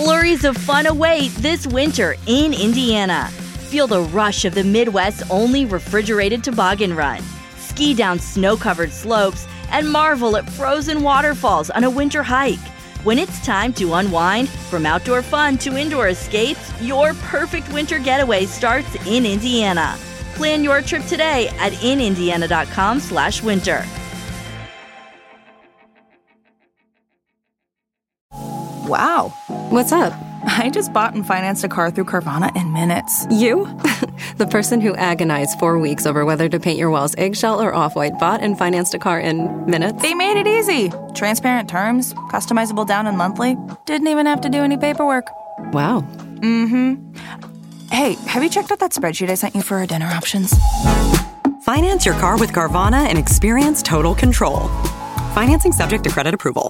Flurries of fun await this winter in Indiana. Feel the rush of the Midwest's only refrigerated toboggan run. Ski down snow-covered slopes and marvel at frozen waterfalls on a winter hike. When it's time to unwind, from outdoor fun to indoor escapes, your perfect winter getaway starts in Indiana. Plan your trip today at inindiana.com/winter. Wow. What's up? I just bought and financed a car through Carvana in minutes. You? The person who agonized 4 weeks over whether to paint your walls eggshell or off-white bought and financed a car in minutes? They made it easy. Transparent terms, customizable down and monthly. Didn't even have to do any paperwork. Wow. Mm-hmm. Hey, have you checked out that spreadsheet I sent you for our dinner options? Finance your car with Carvana and experience total control. Financing subject to credit approval.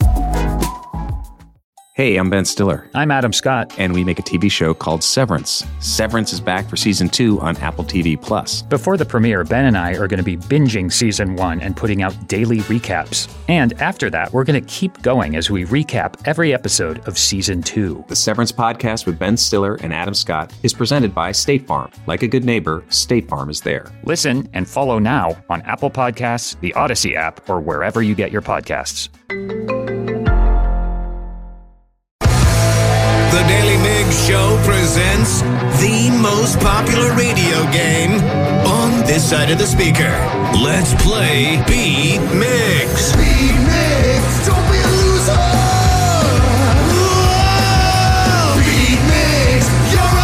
Hey, I'm Ben Stiller. I'm Adam Scott. And we make a TV show called Severance. Severance is back for Season 2 on Apple TV+. Before the premiere, Ben and I are going to be binging Season 1 and putting out daily recaps. And after that, we're going to keep going as we recap every episode of Season 2. The Severance podcast with Ben Stiller and Adam Scott is presented by State Farm. Like a good neighbor, State Farm is there. Listen and follow now on Apple Podcasts, the Odyssey app, or wherever you get your podcasts. The Daily Mig Show presents the most popular radio game on this side of the speaker. Let's play Beat Migs. Beat Migs, don't be a loser. Whoa! Beat Migs, you're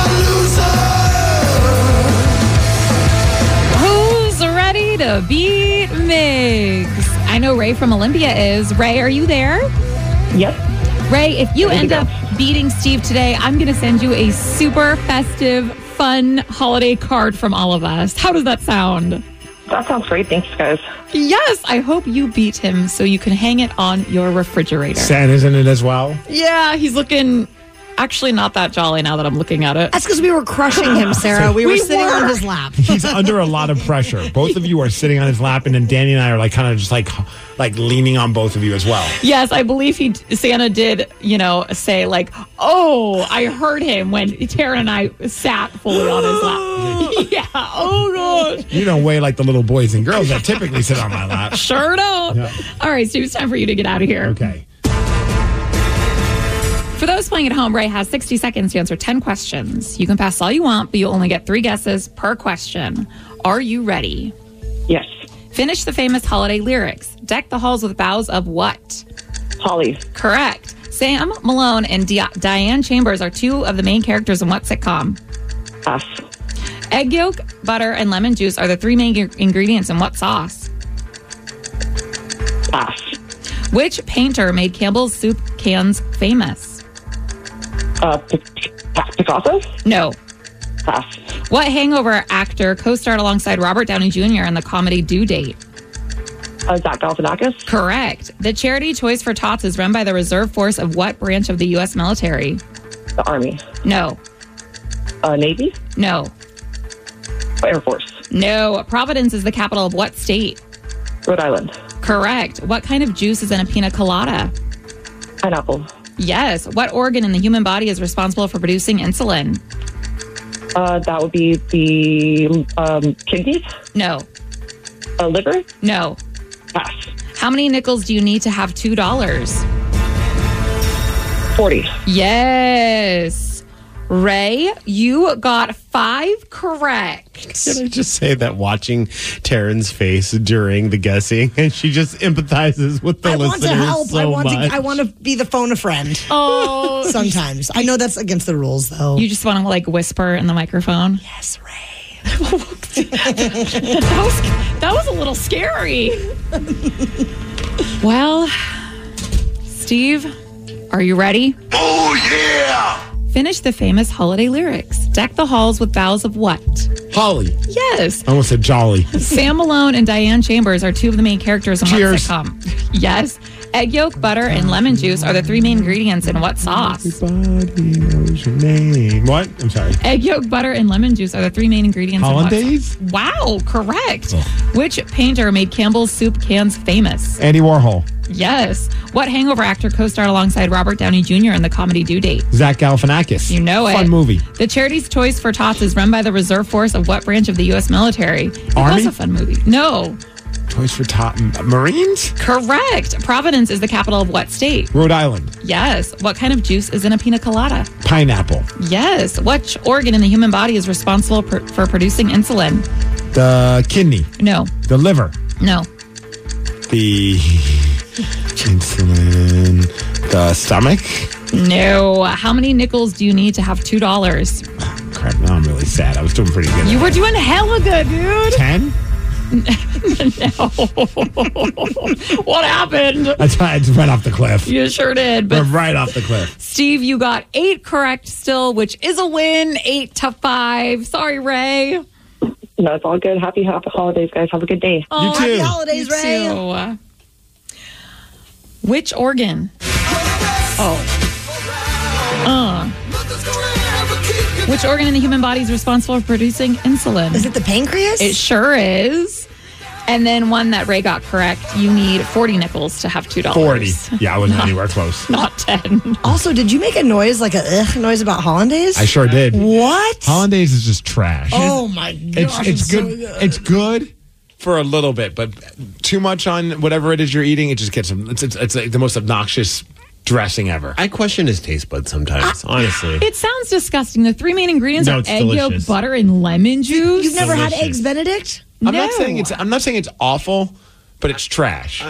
a loser. Who's ready to beat Migs? I know Ray from Olympia is. Ray, are you there? Yep. Ray, if you end up beating Steve today, I'm going to send you a super festive, fun holiday card from all of us. How does that sound? That sounds great. Thanks, guys. Yes, I hope you beat him so you can hang it on your refrigerator. Santa's in it as well? Yeah, he's looking actually not that jolly now that I'm looking at it. That's because we were crushing him, Sarah. We were sitting on his lap. He's under a lot of pressure. Both of you are sitting on his lap, and then Danny and I are kind of just leaning on both of you as well. Yes, I believe Santa did, say oh, I heard him when Taryn and I sat fully on his lap. Yeah, oh gosh. You don't weigh like the little boys and girls that typically sit on my lap. Sure don't. Yeah. All right, Steve, it's time for you to get out of here. Okay. For those playing at home, Ray has 60 seconds to answer 10 questions. You can pass all you want, but you'll only get 3 guesses per question. Are you ready? Yes. Finish the famous holiday lyrics. Deck the halls with boughs of what? Holly. Correct. Sam Malone and Diane Chambers are 2 of the main characters in what sitcom? Pass. Egg yolk, butter, and lemon juice are the 3 main ingredients in what sauce? Pass. Which painter made Campbell's soup cans famous? Picasso? No. Pass. What Hangover actor co-starred alongside Robert Downey Jr. in the comedy Due Date? Zach Galifianakis? Correct. The charity Toys for Tots is run by the reserve force of what branch of the U.S. military? The Army. No. Navy? No. Air Force? No. Providence is the capital of what state? Rhode Island. Correct. What kind of juice is in a pina colada? Pineapple. Yes. What organ in the human body is responsible for producing insulin? That would be the kidneys? No. Liver? No. Pass. How many nickels do you need to have $2? 40. Yes. Ray, you got 5 correct. Can I just say that watching Taryn's face during the guessing, and she just empathizes with the listeners I want to help. so much. I want to be the phone a friend. Oh. Sometimes. I know that's against the rules, though. You just want to whisper in the microphone? Yes, Ray. that was a little scary. Well, Steve, are you ready? Oh, yeah! Finish the famous holiday lyrics. Deck the halls with boughs of what? Holly. Yes. I almost said jolly. Sam Malone and Diane Chambers are 2 of the main characters in Cheers. what sitcom? Yes. Egg yolk, butter, and lemon juice are the 3 main ingredients in what sauce? Everybody knows your name. What? I'm sorry. Egg yolk, butter, and lemon juice are the 3 main ingredients Hollandaise? in what sauce? Wow, correct. Oh. Which painter made Campbell's soup cans famous? Andy Warhol. Yes. What Hangover actor co-starred alongside Robert Downey Jr. in the comedy Due Date? Zach Galifianakis. You know it. Fun movie. The charity's Toys for Tots is run by the reserve force of what branch of the U.S. military? It Army? was a fun movie. No. Toys for Tot. Marines? Correct. Providence is the capital of what state? Rhode Island. Yes. What kind of juice is in a pina colada? Pineapple. Yes. Which organ in the human body is responsible for producing insulin? The kidney. No. The liver. No. The insulin. The stomach. No. How many nickels do you need to have $2? Crap, now I'm really sad. I was doing pretty good. You were doing hella good, dude. 10? No. What happened? I just went off the cliff. You sure did. We're But right off the cliff. Steve, you got 8 correct still, which is a win. 8-5. Sorry, Ray. No, it's all good. Happy holidays, guys. Have a good day. Oh, Happy holidays, you Ray. too. Which organ? Which organ in the human body is responsible for producing insulin? Is it the pancreas? It sure is. And then one that Ray got correct, you need 40 nickels to have $2. 40. Yeah, I wasn't anywhere close. Not 10. Also, did you make a noise, like a ugh noise about hollandaise? I sure did. What? Hollandaise is just trash. Oh my gosh. It's good. So good. It's good for a little bit, but too much on whatever it is you're eating, it just gets them. It's like the most obnoxious dressing ever. I question his taste buds sometimes, honestly. It sounds disgusting. The 3 main ingredients No, are it's egg yolk, delicious. butter, and lemon juice. You've never had Eggs Benedict? I'm not saying it's awful, but it's trash.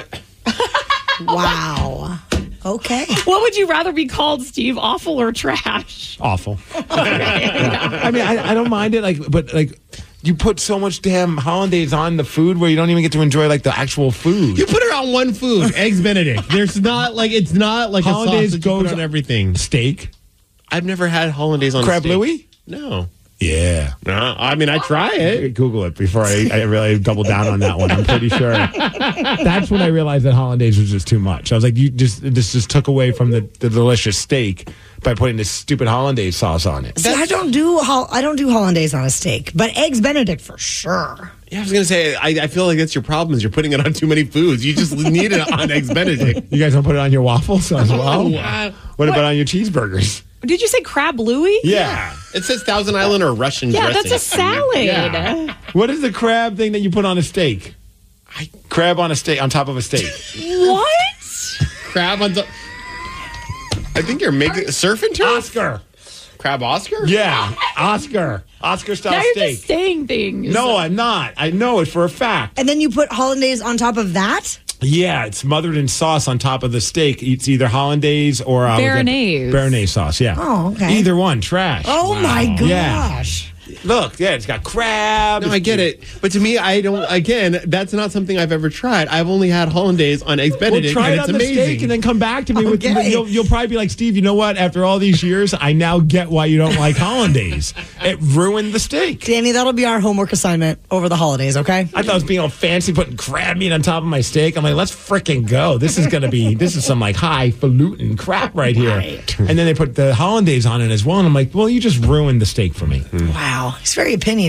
Wow. Okay. What would you rather be called, Steve? Awful or trash? Awful. I mean, I don't mind it, but you put so much damn hollandaise on the food where you don't even get to enjoy like the actual food. You put it on one food, Eggs Benedict. It's not like hollandaise a sauce that you put on everything. Steak. I've never had hollandaise on Crab steak. Louis? No. Yeah. No, I mean, I try it. Google it before I really double down on that one. I'm pretty sure. That's when I realized that hollandaise was just too much. I was like, this just took away from the delicious steak by putting this stupid hollandaise sauce on it. See, I don't do hollandaise on a steak, but Eggs Benedict for sure. Yeah, I was going to say, I feel like that's your problem is you're putting it on too many foods. You just need it on Eggs Benedict. You guys don't put it on your waffles as well? Wow. What about on your cheeseburgers? Did you say Crab Louis? Yeah. It says Thousand Island or Russian Yeah, dressing. that's a salad. Yeah. What is the crab thing that you put on a steak? Crab on a steak, on top of a steak. What? Crab on top. I think you're making surf and turf? Oscar. Crab Oscar? Yeah, Oscar style Now you're steak. just saying things. No, I'm not. I know it for a fact. And then you put hollandaise on top of that? Yeah, it's smothered in sauce on top of the steak. It's either hollandaise or Béarnaise. Béarnaise sauce. Yeah. Oh, okay. Either one, trash. Oh my gosh. Yeah. Look, yeah, it's got crab. No, I get it. But to me, I don't, again, that's not something I've ever tried. I've only had hollandaise on Eggs Benedict, Well, try and it it's on amazing. the steak and then come back to me with Okay. you'll probably be like, Steve, you know what? After all these years, I now get why you don't like hollandaise. It ruined the steak. Danny, that'll be our homework assignment over the holidays, okay? I thought it was being all fancy, putting crab meat on top of my steak. I'm like, let's frickin' go. This is some like highfalutin crap right here. Right. And then they put the hollandaise on it as well. And I'm like, well, you just ruined the steak for me. Wow. He's very opinionated.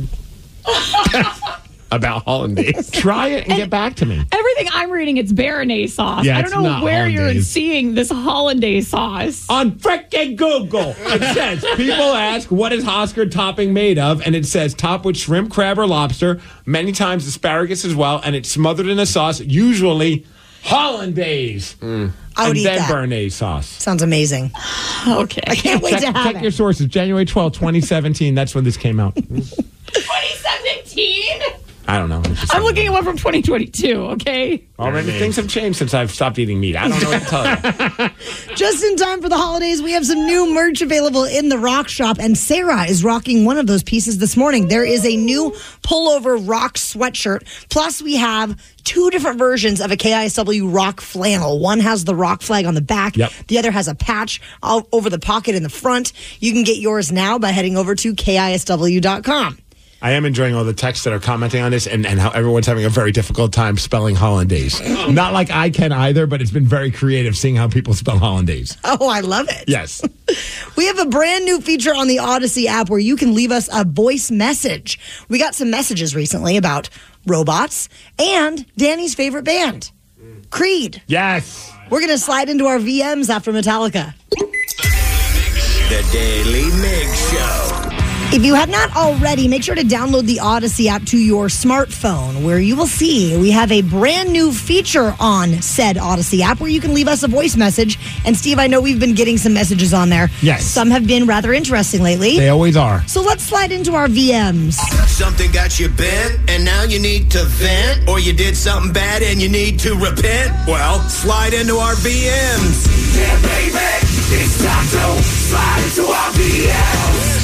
About hollandaise. Try it and get back to me. Everything I'm reading, it's Béarnaise sauce. Yeah, I it's don't know not where you're hollandaise. seeing this hollandaise sauce. On frickin' Google, it says, people ask, what is Oscar topping made of? And it says, top with shrimp, crab, or lobster, many times asparagus as well, and it's smothered in a sauce, usually hollandaise. I would and eat then that. Béarnaise sauce. Sounds amazing. Okay. I can't wait to have Check it. your sources. January 12th, 2017. That's when this came out. 2017? I don't know. I'm looking at one from 2022, okay? Already things have changed since I've stopped eating meat. I don't know what to tell you. Just in time for the holidays, we have some new merch available in the Rock Shop, and Sarah is rocking one of those pieces this morning. There is a new pullover rock sweatshirt. Plus, we have 2 different versions of a KISW rock flannel. One has the rock flag on the back. Yep. The other has a patch all over the pocket in the front. You can get yours now by heading over to KISW.com. I am enjoying all the texts that are commenting on this and how everyone's having a very difficult time spelling hollandaise. Not like I can either, but it's been very creative seeing how people spell hollandaise. Oh, I love it. Yes. We have a brand new feature on the Odyssey app where you can leave us a voice message. We got some messages recently about robots and Danny's favorite band. Creed. Yes. We're going to slide into our VMs after Metallica. The Daily Mix Show. If you have not already, make sure to download the Odyssey app to your smartphone, where you will see we have a brand new feature on said Odyssey app where you can leave us a voice message. And Steve, I know we've been getting some messages on there. Yes. Some have been rather interesting lately. They always are. So let's slide into our VMs. Something got you bent, and now you need to vent, or you did something bad and you need to repent? Well, slide into our VMs. Yeah, baby, it's time to slide into our VMs.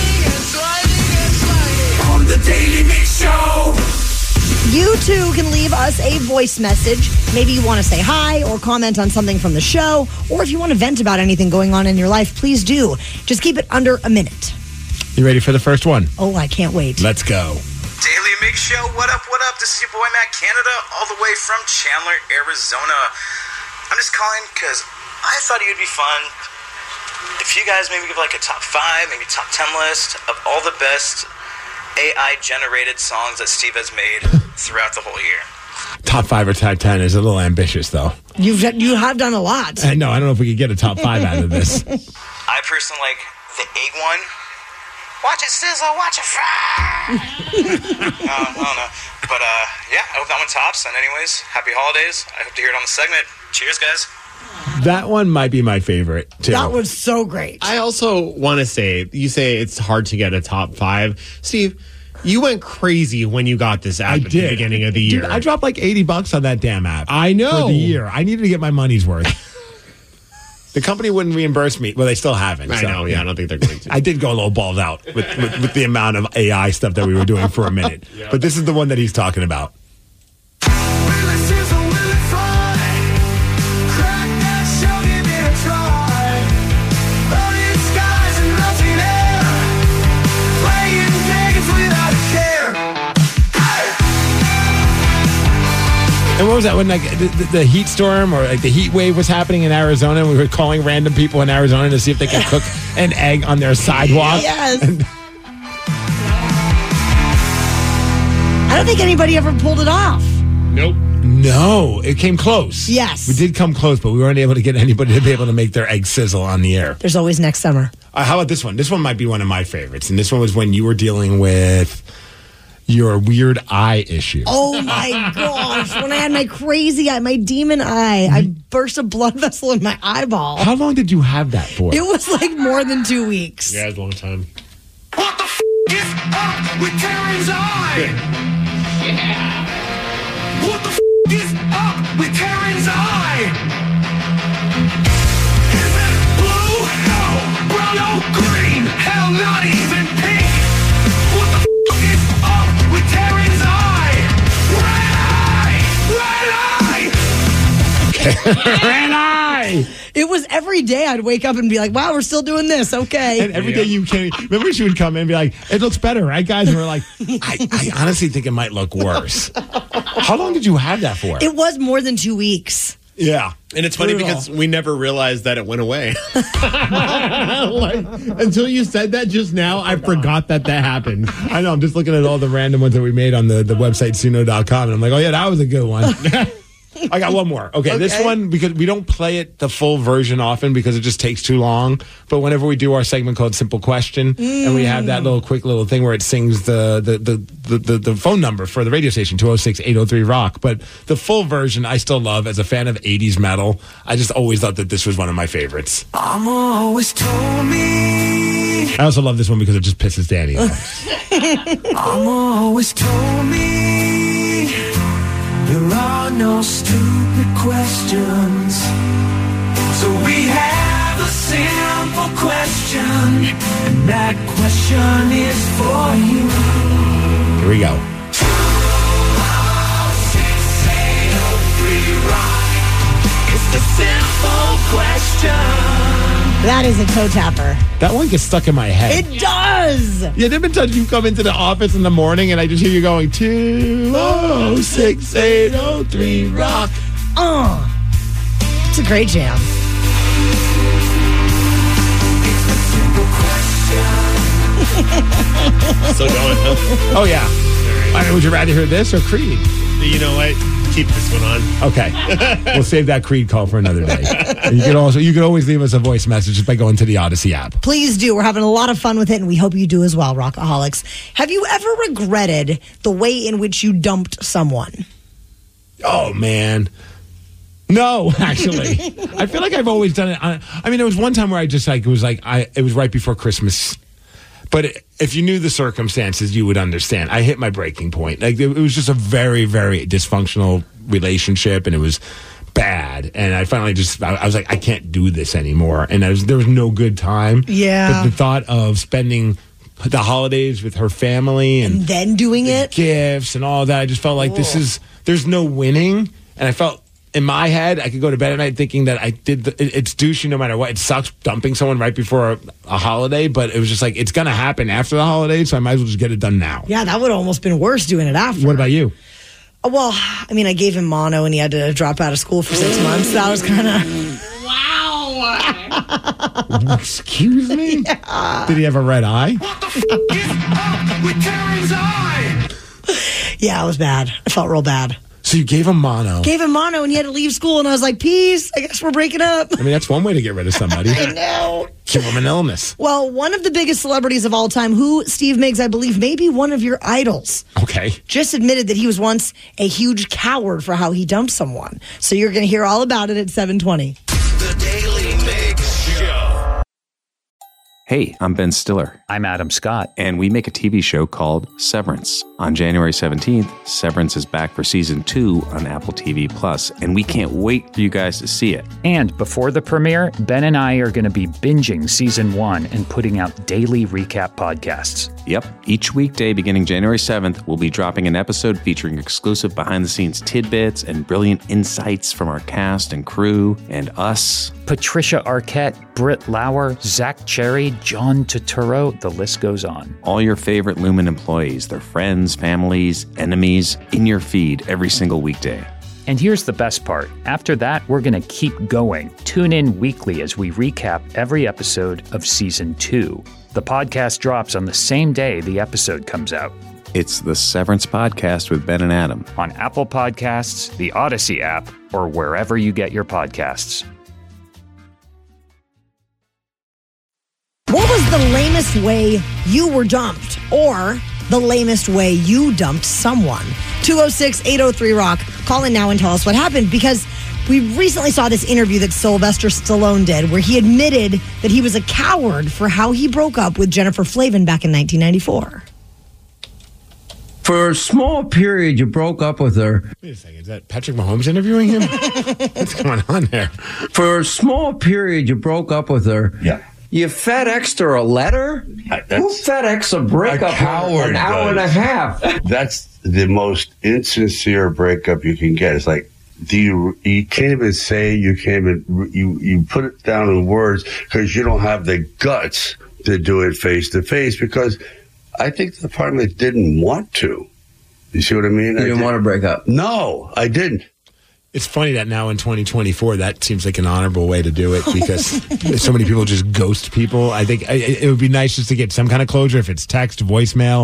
On the Daily Mix Show. You too can leave us a voice message. Maybe you want to say hi or comment on something from the show, or if you want to vent about anything going on in your life, please do. Just keep it under a minute. You ready for the first one? Oh, I can't wait. Let's go. Daily Mix Show, what up, what up? This is your boy Matt Canada, all the way from Chandler, Arizona. I'm just calling because I thought it would be fun if you guys maybe give like a top 5, maybe top 10 list of all the best AI-generated songs that Steve has made throughout the whole year. Top 5 or top 10 is a little ambitious, though. You have done a lot. No, I don't know if we could get a top 5 out of this. I personally like the egg one. Watch it sizzle, watch it fry. I don't know. But yeah, I hope that one tops. And anyways, happy holidays. I hope to hear it on the segment. Cheers, guys. That one might be my favorite, too. That was so great. I also want to say, you say it's hard to get a top 5. Steve, you went crazy when you got this app at the beginning of the year. Dude, I dropped like $80 on that damn app. I know. For the year. I needed to get my money's worth. The company wouldn't reimburse me. Well, they still haven't. I know. Yeah, I don't think they're going to. I did go a little balls out with the amount of AI stuff that we were doing for a minute. Yeah. But this is the one that he's talking about. And what was that when like the heat storm or like the heat wave was happening in Arizona? And we were calling random people in Arizona to see if they could cook an egg on their sidewalk. Yes. I don't think anybody ever pulled it off. Nope. No, it came close. Yes. We did come close, but we weren't able to get anybody to be able to make their egg sizzle on the air. There's always next summer. How about this one? This one might be one of my favorites. And this one was when you were dealing with your weird eye issue. Oh my gosh. When I had my crazy eye, my demon eye, I burst a blood vessel in my eyeball. How long did you have that for? It was like more than 2 weeks. Yeah, it was a long time. What the is up with Karen's eye? Yeah. What the is up with Karen's eye? Is it blue? No. Brown? No. Green? Hell, not even pink. What the is up with Karen's eye? Red eye! Red eye! Red eye! It was every day I'd wake up and be like, wow, we're still doing this. Okay. And every day you came, remember she would come in and be like, it looks better, right, guys? And we're like, I honestly think it might look worse. How long did you have that for? It was more than 2 weeks. Yeah. And it's funny because we never realized that it went away. Until you said that just now, I forgot that happened. I know. I'm just looking at all the random ones that we made on the website, Suno.com. And I'm like, oh, yeah, that was a good one. I got one more. Okay, this one, because we don't play it the full version often because it just takes too long. But whenever we do our segment called Simple Question, and we have that quick little thing where it sings the phone number for the radio station, 206-803-ROCK. But the full version I still love. As a fan of 80s metal, I just always thought that this was one of my favorites. Mama always told me. I also love this one because it just pisses Danny off. Mama always told me. There are no stupid questions. So we have a simple question. And that question is for you. Here we go. 206-803-ROCK. It's the simple question. That is a toe tapper. That one gets stuck in my head. It does. Yeah, there have been times you come into the office in the morning and I just hear you going, 206-803-ROCK. It's a great jam. Still going, huh? Oh, yeah. All right, would you rather hear this or Creed? You know what? keep this one on. Okay. We'll save that Creed call for another day. And you can always leave us a voice message just by going to the Odyssey app. Please do. We're having a lot of fun with it, and we hope you do as well, Rockaholics. Have you ever regretted the way in which you dumped someone? Oh, man. No, actually. I feel like I've always done it. I mean, there was one time where it was right before Christmas. But if you knew the circumstances, you would understand. I hit my breaking point. Like, it was just a very, very dysfunctional relationship, and it was bad. And I finally I was like, I can't do this anymore. And there was no good time. Yeah. But the thought of spending the holidays with her family and then doing it, gifts and all that, I just felt like there's no winning. And I felt in my head, I could go to bed at night thinking that it's douchey no matter what. It sucks dumping someone right before a holiday, but it was just like, it's going to happen after the holiday, so I might as well just get it done now. Yeah, that would have almost been worse doing it after. What about you? Well, I mean, I gave him mono and he had to drop out of school for 6 months. That was kind of... Wow. Excuse me? Yeah. Did he have a red eye? What the f*** is up with Karen's eye? Yeah, it was bad. I felt real bad. So you gave him mono. Gave him mono and he had to leave school, and I was like, peace, I guess we're breaking up. I mean, that's one way to get rid of somebody. I know. Give him an illness. Well, one of the biggest celebrities of all time, who, Steve Miggs, I believe, may be one of your idols, okay, just admitted that he was once a huge coward for how he dumped someone. So you're going to hear all about it at 7:20. The Daily Mix Show. Hey, I'm Ben Stiller. I'm Adam Scott. And we make a TV show called Severance. On January 17th, Severance is back for season 2 on Apple TV+, and we can't wait for you guys to see it. And before the premiere, Ben and I are going to be binging season 1 and putting out daily recap podcasts. Yep, each weekday beginning January 7th, we'll be dropping an episode featuring exclusive behind-the-scenes tidbits and brilliant insights from our cast and crew and us. Patricia Arquette, Britt Lauer, Zach Cherry, John Turturro, the list goes on. All your favorite Lumen employees, their friends, families, enemies, in your feed every single weekday. And here's the best part. After that, we're going to keep going. Tune in weekly as we recap every episode of Season 2. The podcast drops on the same day the episode comes out. It's the Severance Podcast with Ben and Adam. On Apple Podcasts, the Odyssey app, or wherever you get your podcasts. What was the lamest way you were dumped, or the lamest way you dumped someone? 206-803-ROCK. Call in now and tell us what happened, because we recently saw this interview that Sylvester Stallone did where he admitted that he was a coward for how he broke up with Jennifer Flavin back in 1994. For a small period, you broke up with her. Wait a second, is that Patrick Mahomes interviewing him? What's going on there? For a small period, you broke up with her. Yeah. You FedExed her a letter? Who FedExed a breakup coward an hour and a half? That's the most insincere breakup you can get. It's like, you can't even say, you can't even, you put it down in words because you don't have the guts to do it face to face, because I think the department didn't want to. You see what I mean? You didn't want to break up? No, I didn't. It's funny that now in 2024, that seems like an honorable way to do it, because so many people just ghost people. I think it would be nice just to get some kind of closure, if it's text, voicemail,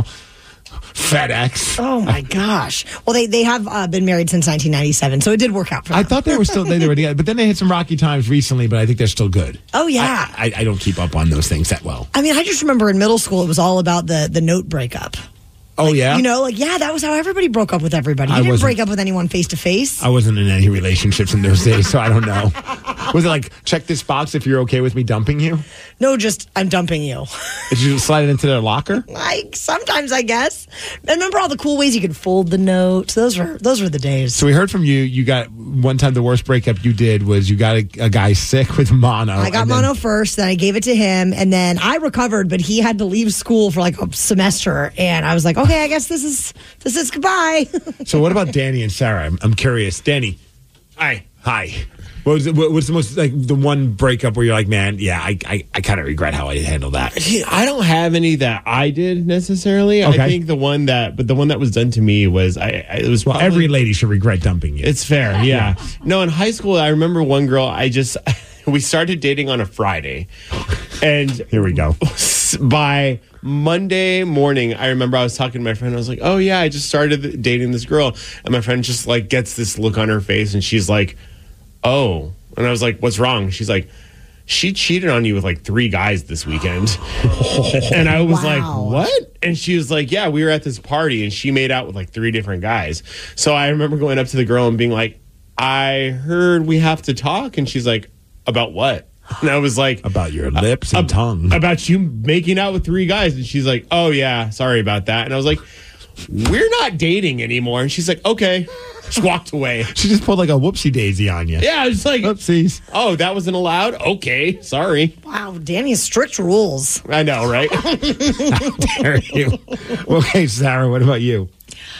FedEx. Oh my gosh. Well, they have been married since 1997, so it did work out for them. I thought they were together, but then they had some rocky times recently, but I think they're still good. Oh, yeah. I don't keep up on those things that well. I mean, I just remember in middle school, it was all about the note breakup. Oh, yeah? You know, that was how everybody broke up with everybody. You didn't break up with anyone face to face. I wasn't in any relationships in those days, so I don't know. Was it like, check this box if you're okay with me dumping you? No, just, I'm dumping you. Did you slide it into their locker? Like, sometimes, I guess. I remember all the cool ways you could fold the note. Those were the days. So we heard from you. You got, one time the worst breakup you did was you got a guy sick with mono. I got mono first, then I gave it to him, and then I recovered, but he had to leave school for like a semester, and I was like, okay, I guess this is goodbye. So what about Danny and Sarah? I'm curious. Danny, hi. What's the most, like, the one breakup where you're like, man, yeah, I kind of regret how I handled that? I don't have any that I did necessarily. Okay. I think the one that was done to me was, it was probably, every lady should regret dumping you. It's fair, yeah. No, in high school, I remember one girl, we started dating on a Friday. And here we go. By Monday morning, I remember I was talking to my friend. I was like, "Oh yeah, I just started dating this girl," and my friend just like gets this look on her face, and she's like, "Oh," and I was like, "What's wrong?" She's like, "She cheated on you with like 3 guys this weekend," and I was like, "What?" And she was like, "Yeah, we were at this party, and she made out with like 3 different guys." So I remember going up to the girl and being like, "I heard we have to talk," and she's like, "About what?" And I was like, about your lips and tongue. About you making out with 3 guys. And she's like, "Oh, yeah, sorry about that." And I was like, "We're not dating anymore." And she's like, "Okay." She walked away. She just pulled like a whoopsie daisy on you. Yeah, it's like, oopsies. Oh, that wasn't allowed? Okay, sorry. Wow, Danny has strict rules. I know, right? How dare you? Okay, Sarah, what about you?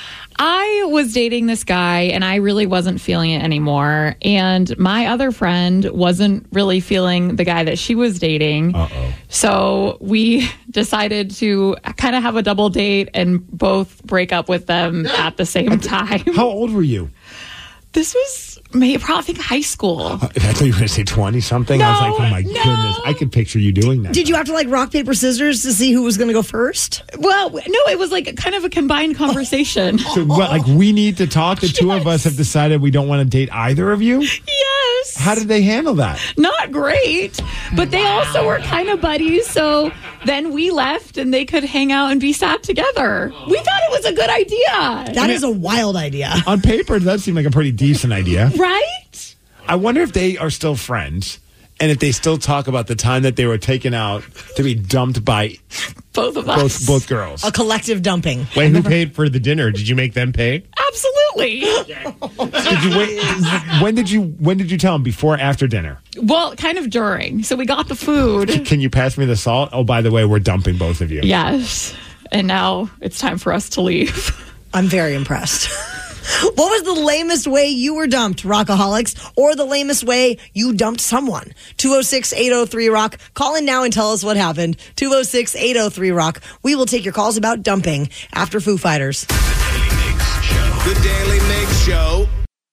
I was dating this guy and I really wasn't feeling it anymore. And my other friend wasn't really feeling the guy that she was dating. Uh-oh. So we decided to kind of have a double date and both break up with them at the same time. How old were you? This was maybe probably, I think, high school. I thought you were going to say 20-something. I was like, oh my goodness. I could picture you doing that. Did you have to like rock, paper, scissors to see who was going to go first? Well, no, it was like kind of a combined conversation. So what, like we need to talk? The two of us have decided we don't want to date either of you? Yes. How did they handle that? Not great, but they also were kind of buddies. So then we left and they could hang out and be sad together. We thought it was a good idea. That is a wild idea. On paper, it does seem like a pretty decent idea. Right? I wonder if they are still friends and if they still talk about the time that they were taken out to be dumped by both of us. Both girls. A collective dumping. Wait, who paid for the dinner? Did you make them pay? Absolutely. Did you wait? When did you tell them? Before or after dinner? Well, kind of during. So we got the food. Can you pass me the salt? Oh, by the way, we're dumping both of you. Yes. And now it's time for us to leave. I'm very impressed. What was the lamest way you were dumped, Rockaholics, or the lamest way you dumped someone? 206-803-ROCK. Call in now and tell us what happened. 206-803-ROCK. We will take your calls about dumping after Foo Fighters. The Daily Mix Show.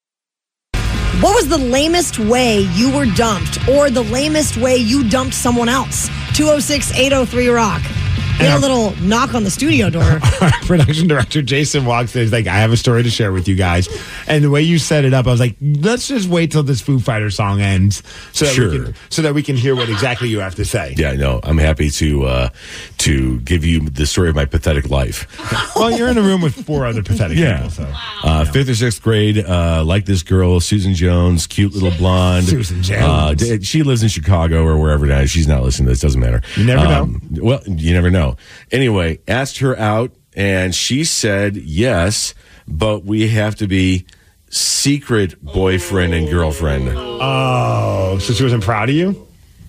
What was the lamest way you were dumped, or the lamest way you dumped someone else? 206-803-ROCK. We had a little knock on the studio door. Our production director, Jason, walks in. He's like, I have a story to share with you guys. And the way you set it up, I was like, let's just wait till this Foo Fighters song ends so that we can hear what exactly you have to say. Yeah, no, I'm happy to give you the story of my pathetic life. Well, you're in a room with 4 other pathetic people. So. 5th or 6th grade, like this girl, Susan Jones, cute little blonde. Susan Jones. She lives in Chicago or wherever now. She's not listening to this. Doesn't matter. You never know. Well, you never know. Anyway, asked her out, and she said yes, but we have to be secret boyfriend and girlfriend. Oh, so she wasn't proud of you?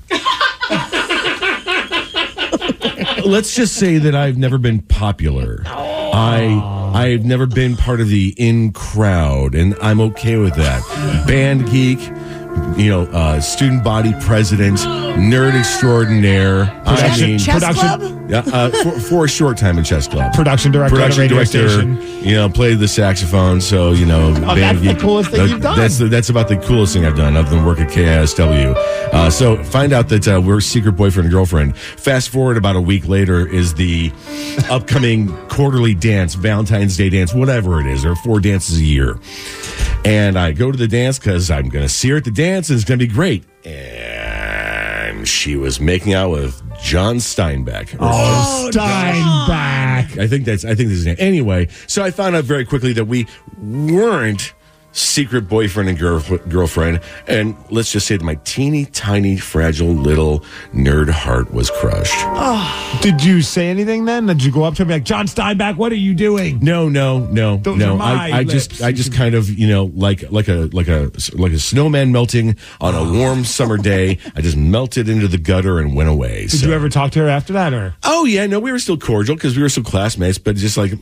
Let's just say that I've never been popular. I've never been part of the in crowd, and I'm okay with that. Band geek, student body president, nerd extraordinaire. Chess club? For a short time in chess club. Production director, station. Played the saxophone. So band that's geek. The coolest thing you've done. That's about the coolest thing I've done, other than work at KISW. So find out that we're secret boyfriend and girlfriend. Fast forward about a week later is the upcoming quarterly dance, Valentine's Day dance, whatever it is. There are 4 dances a year. And I go to the dance because I'm going to see her at the dance and it's going to be great. And she was making out with John Steinbeck. Steinbeck. I think this is his name. Anyway, so I found out very quickly that we weren't secret boyfriend and girlfriend. And let's just say that my teeny tiny, fragile little nerd heart was crushed. Oh. Did you say anything then? Did you go up to him like, John Steinbeck, what are you doing? No. Those are my I lips. just kind of, like a snowman melting on a warm summer day. I just melted into the gutter and went away. Did you ever talk to her after that, or? Oh yeah, no, we were still cordial because we were still classmates. But just like,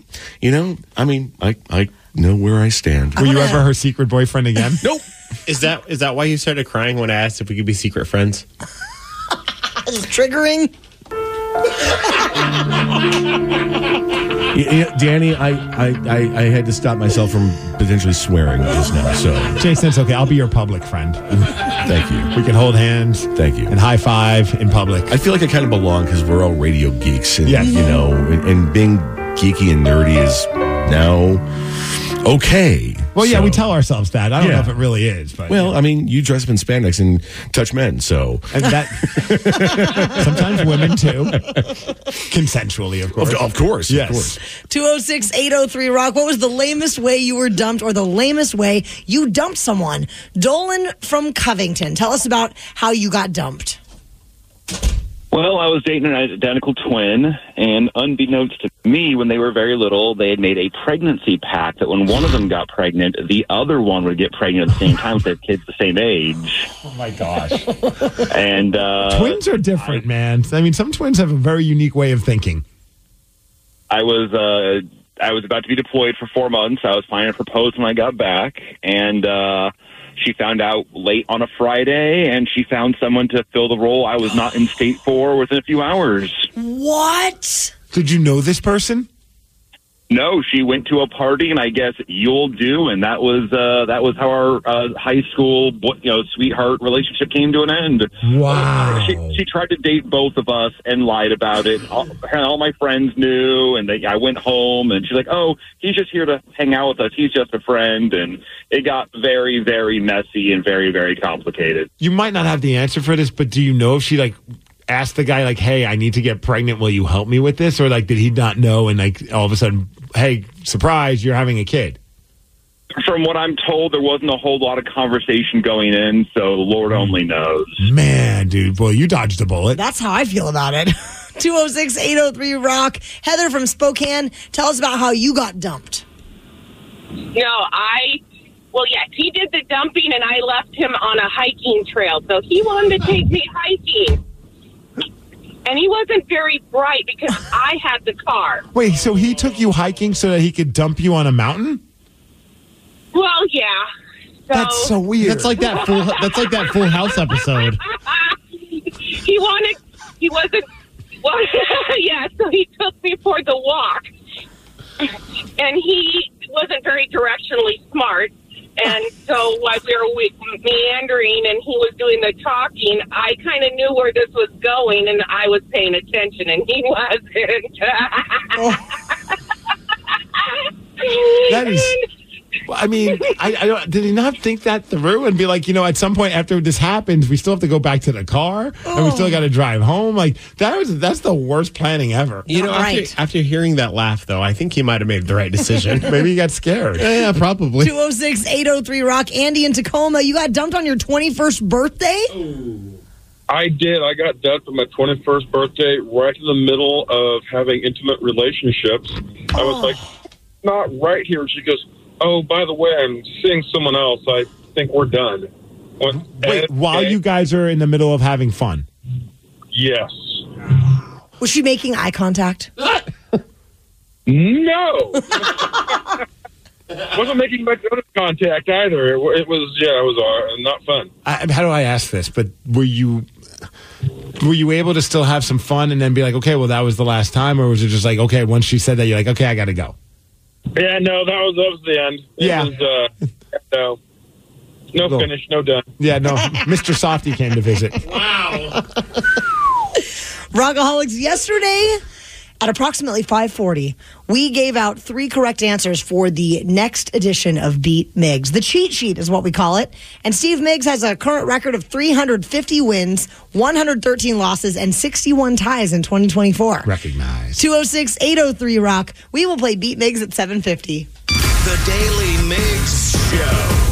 I know where I stand. Were you ever her secret boyfriend again? Nope. Is that why you started crying when I asked if we could be secret friends? It's triggering. Danny, I had to stop myself from potentially swearing just now. So, Jason, it's okay. I'll be your public friend. Thank you. We can hold hands. Thank you. And high five in public. I feel like I kind of belong because we're all radio geeks, and Yes. you know, and being geeky and nerdy is now okay. Well, yeah, So- we tell ourselves that. I don't know Yeah. if it really is, but Well, I mean, you dress up in spandex and touch men, so and that sometimes women too, consensually, of course. Of course, yes. of course. 206-803-ROCK. What was the lamest way you were dumped or the lamest way you dumped someone? Dolan from Covington. Tell us about how you got dumped. Well, I was dating an identical twin, and unbeknownst to me, when they were very little, they had made a pregnancy pact that when one of them got pregnant, the other one would get pregnant at the same time if they have kids the same age. Oh, my gosh. And twins are different, man. I mean, some twins have a very unique way of thinking. I was about to be deployed for 4 months. I was planning to propose when I got back, and she found out late on a Friday, and she found someone to fill the role I was not in state for within a few hours. What? Did you know this person? No, she went to a party, and I guess you'll do, and that was how our high school sweetheart relationship came to an end. Wow. She tried to date both of us and lied about it. All my friends knew, and I went home, and she's like, "Oh, he's just here to hang out with us. He's just a friend," and it got very, very messy and very, very complicated. You might not have the answer for this, but do you know if she asked the guy hey, I need to get pregnant, will you help me with this? Or did he not know and all of a sudden, hey, surprise, you're having a kid? From what I'm told, there wasn't a whole lot of conversation going in, so Lord only knows. Man, dude, boy, you dodged a bullet. That's how I feel about it. 206-803-ROCK. Heather from Spokane, tell us about how you got dumped. Well, yes, he did the dumping, and I left him on a hiking trail. So he wanted to take me hiking. And he wasn't very bright because I had the car. Wait, so he took you hiking so that he could dump you on a mountain? Well, yeah. That's so weird. That's like that Full House episode. He wasn't, well, yeah, so he took me for the walk. And he wasn't very directionally smart. And so while we were meandering and he was doing the talking, I kind of knew where this was going, and I was paying attention, and he wasn't. That is... I mean, I don't, did he not think that through and be like, at some point after this happens, we still have to go back to the car and we still got to drive home? That's the worst planning ever. After hearing that laugh, though, I think he might have made the right decision. Maybe he got scared. Yeah, probably. 206-803-ROCK. Andy in Tacoma, you got dumped on your 21st birthday? I did. I got dumped on my 21st birthday right in the middle of having intimate relationships. I was like, not right here. And she goes, "Oh, by the way, I'm seeing someone else. I think we're done." Wait, while you guys are in the middle of having fun? Yes. Was she making eye contact? No. Wasn't making much other contact either. It was not fun. How do I ask this? But were you able to still have some fun and then be like, okay, well, that was the last time? Or was it just like, okay, once she said that, you're like, okay, I got to go? Yeah, no, that was the end. No finish, no done. Yeah, no, Mr. Softy came to visit. Wow. Rockaholics, yesterday at approximately 5:40, we gave out 3 correct answers for the next edition of Beat Miggs. The cheat sheet is what we call it. And Steve Miggs has a current record of 350 wins, 113 losses, and 61 ties in 2024. Recognize. 206-803-ROCK. We will play Beat Miggs at 7:50. The Daily Mix Show.